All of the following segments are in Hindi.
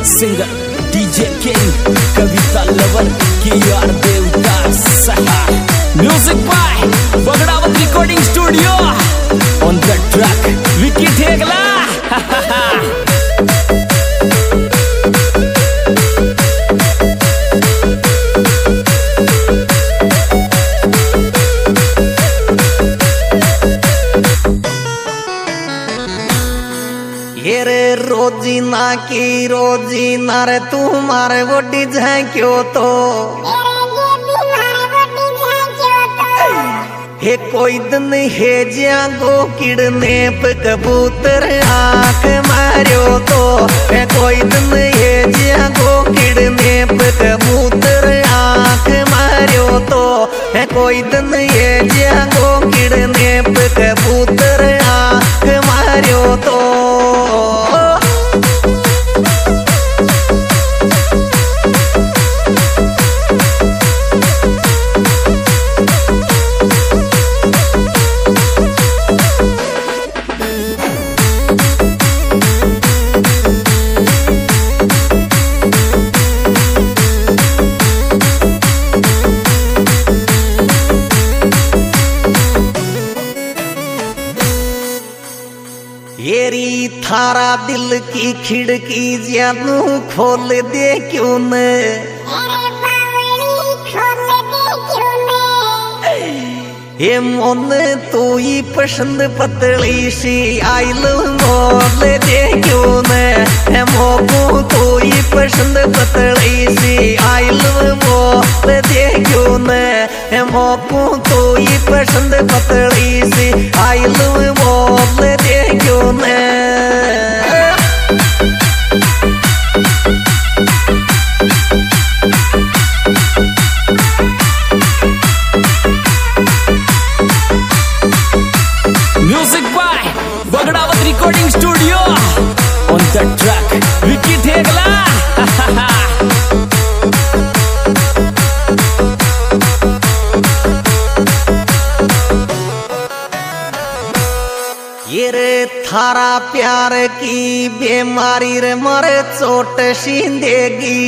Singer DJ king Kavita lover की यार Devdas Saha music by Bagdawat recording studio on the track Vicky Thegla. रोजीना की रोजीना रे तुम्हारे वोटी झांक्यो तो हे कोई दिन हे जागो किड़ने पे कबूतर आंख मारियो तो हे कोई दिन हे जागो किड़ने पे कबूतर आंख मारियो तो हे कोई दिन हे जागो किड़ने पे कबूतर आंख मारियो तो येरी थारा दिल की खिड़की जानू खोल दे क्यों न ये मन तू ही पसंद पतली सी आइल मोल दे क्यों न मोकू तू ही पसंद पतली सी आइल मोल दे क्यों न मोकू तू ही पसंद पतली सी आइल मोल दे क्यों न music by Bagdawat recording studio on the track Vicky Thegla. ये रे थारा प्यार की बीमारी रे मरे चोट सींदेगी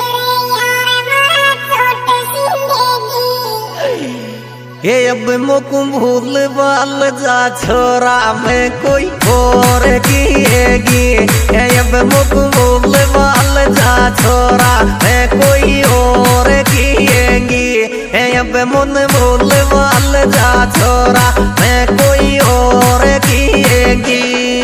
ये अब मुकु भूल बाल जा छोरा में कोई और किएगी ये अब मुकु भूल बाल जा छोरा में कोई और किएगी ये अब मुन भूल बाल जा छोरा में कोई और किएगी।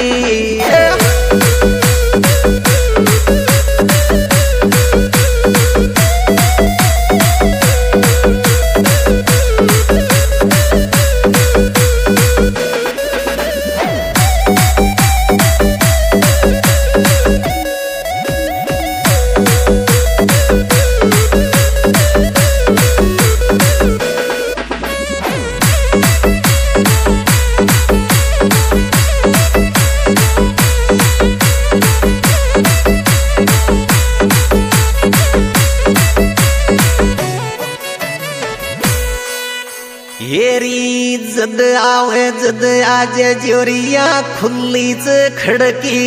येरी जद आवे जद आज जोरिया खुली से खड़की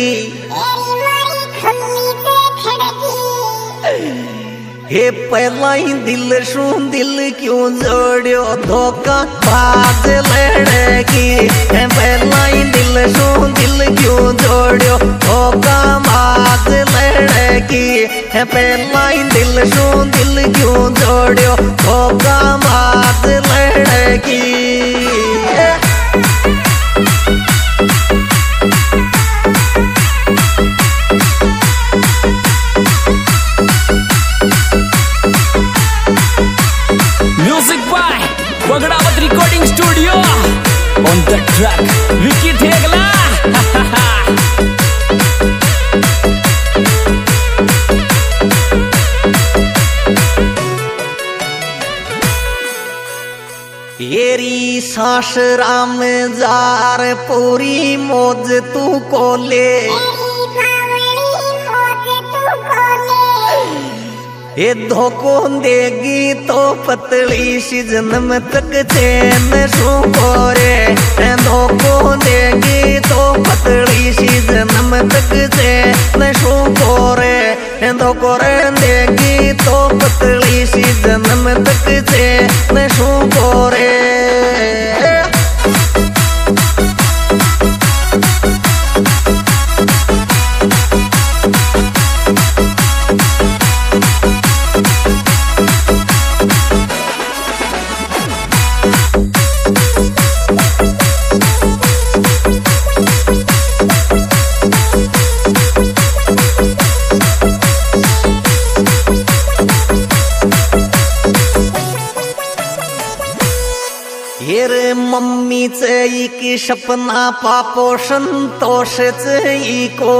हे पहला ही दिल शू दिल क्यों जोड़ियो धोखा बाज लड़की हे पहला ही दिल शू दिल क्यों जोड़ियो धोखा बाज लड़की हे पहला ही दिल शू दिल क्यों जोड़ियो धोखा बाज लड़की। Music by Bagdawat recording studio on the track Vicky Thegla. येरी सांस राम जार पूरी मौज तू को ले ये धोखो देगी तो पतली सी जन्म तक चैन सो रे धोखो देगी तो पतली सी जन्म तक चैन सो रे दो करे देगी तो पतली सी जन्म तक से नशू कोरे मम्मीच एक सपना पापो संतोषच इको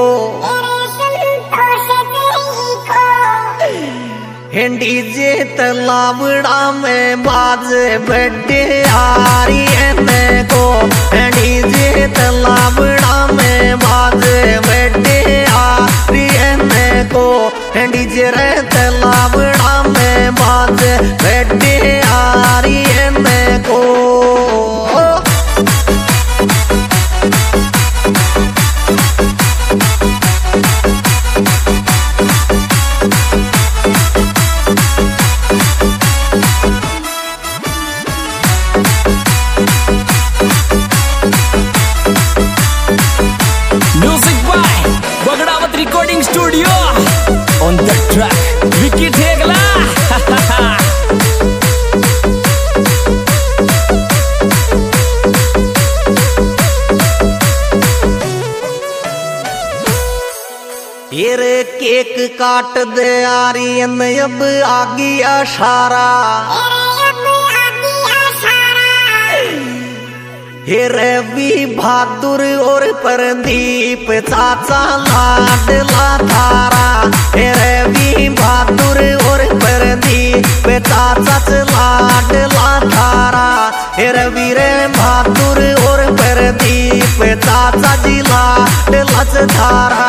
हेंडी जे तलावड़ा में बाज बड्डे आरी को हेंडी जे तलावड़ा में बाज बड्डे आरी को हेंडी जे तलावड़ा में बाज बड्डे आरी को Recording studio on the track Vicky Thegla ये केक काट दे आर्यन अब आगी अशारा हे रवि बहादुर और प्रदीप चाचा लाडला थारा हे रवि बहादुर और प्रदीप चाचा लाडला थारा हे रवि रे बहादुर और प्रदीप चाचा जी लाडला थारा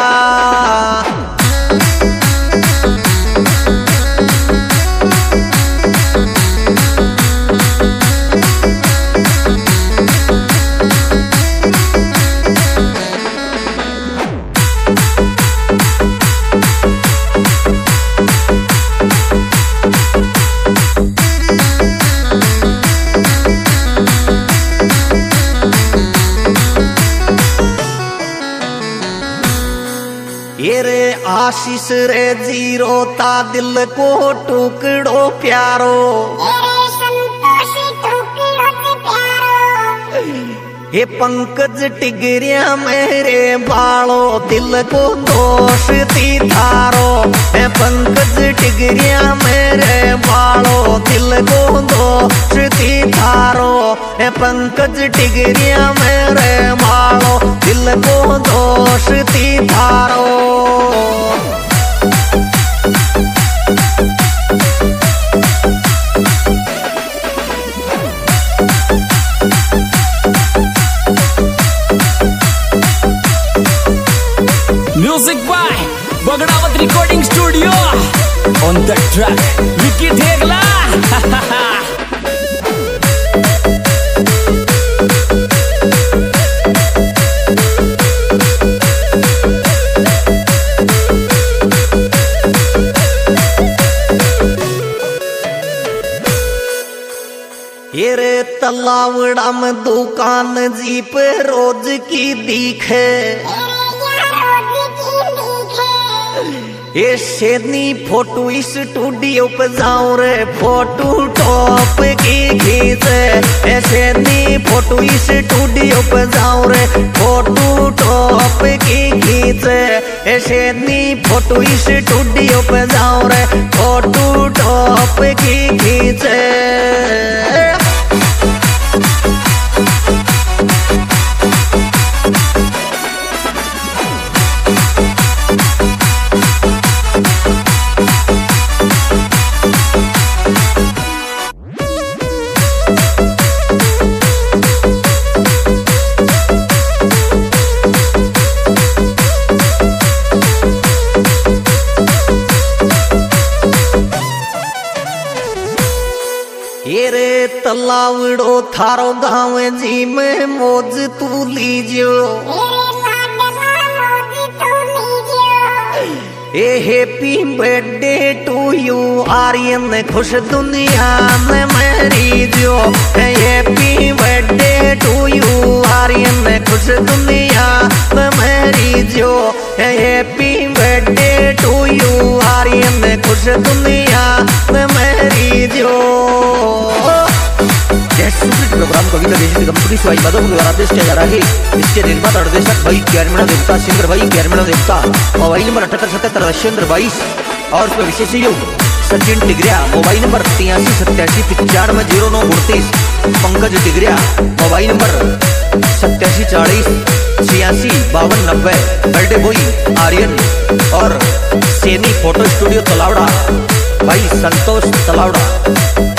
आशीष रे जीरो ता दिल को टुकड़ो प्यारो हे पंकज टिगरिया मेरे बालो दिल को दोष थी थारो हे पंकज टिगरिया मेरे बालो दिल को दोष थी थारो हे पंकज टिगरिया मेरे बालो दिल को दोष थी थारो Music by Bagdawat Recording Studio on the track Vicky Thegla ये रे तलावड़ा में दुकान जीप रोज की दिखे ये शेदनी फोटो स्टूडियो पे जाऊं रे फोटो टॉप की खींचे ये शेदनी फोटो स्टूडियो पे जाऊं रे फोटो टॉप की खींचे ये शेदनी फोटो स्टूडियो पे जाऊं रे फोटो टॉप की खींचे तलावड़ो थारो गाँव जी में मौज तू लीजियो ए happy birthday to you Aryan, खुश दुनिया में मेरी जो। Happy birthday to you Aryan, खुश दुनिया में मेरी जो। Happy birthday to you Aryan, खुश दुनिया में मेरी जो। प्रोग्राम कविता देशनी कंपनी स्वाई बादों द्वारा पेश किया जा रहा है। इसके निर्माता निर्देशक भाई कैरमेड़ा देवता, सिंगर भाई कैरमेड़ा देवता। मोबाइल नंबर 7877 रशियंद्र 22 और उसमें विशेष योग Sachin Tigariya. Mobile number 8387 Pankaj Tigariya. Mobile number 8740 86 52 90। Birthday boy Aryan और सेनी फोटो स्टूडियो तलावड़ा भाई संतोष तलावड़ा।